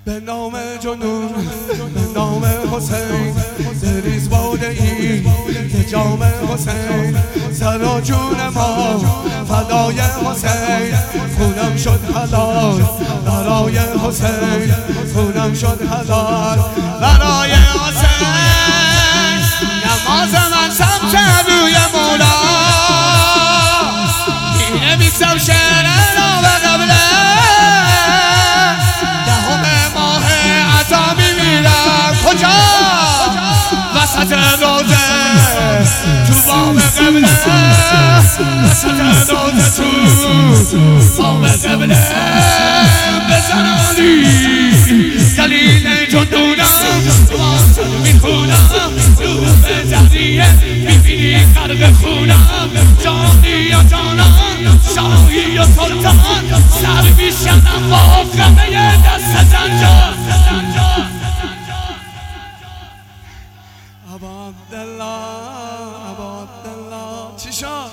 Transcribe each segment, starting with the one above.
به نام جنون، به نام حسین بریز باده ای به جام حسین. سر و جون ما فدای حسین، خونم شد حلال برای حسین، خونم شد حلال برای حسین. نماز من سمت روی مولا، می نویسم شعر نام قبله. کجا؟ وسط روزه تو بام قبله، وسط روزه تو بام قبله. بزنانی دلیل جنونم واسه میخونم، رو به تحریه میبینی غرق خونم. جانی یا جانان، شاهی یا سلطان، سر میشکنم با خمه دست زنجان. ابا عبدالله، ابا عبدالله، چی شد؟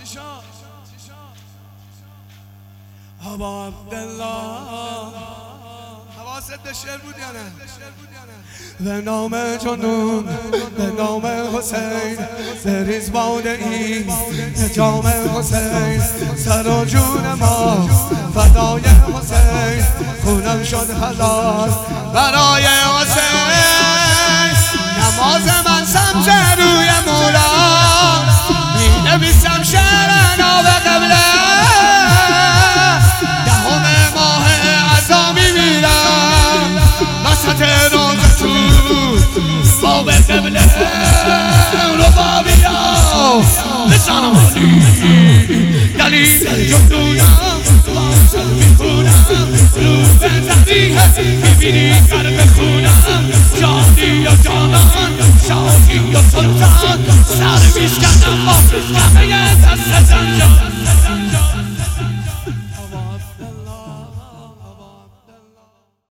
ابا عبدالله، حواست به شعر بود یا نه؟ به نام جنون، به نام حسین بریز باده ای به جام حسین. سر و جون ما فدای حسین، خونم شد حلال برای حسین. نماز من سمت روی مولا، می نویسم شعر ناب قبله. دهم ماه عزا می میرم وسط روزه تو باب قبله. ربابیا بزنانی دلیل جنونم واسه میخونم، رو به تحریه میبینی غرق خونم. جانی یا جانان، شاهی یا سلطان، سر میشکنم با همه دست زنجان.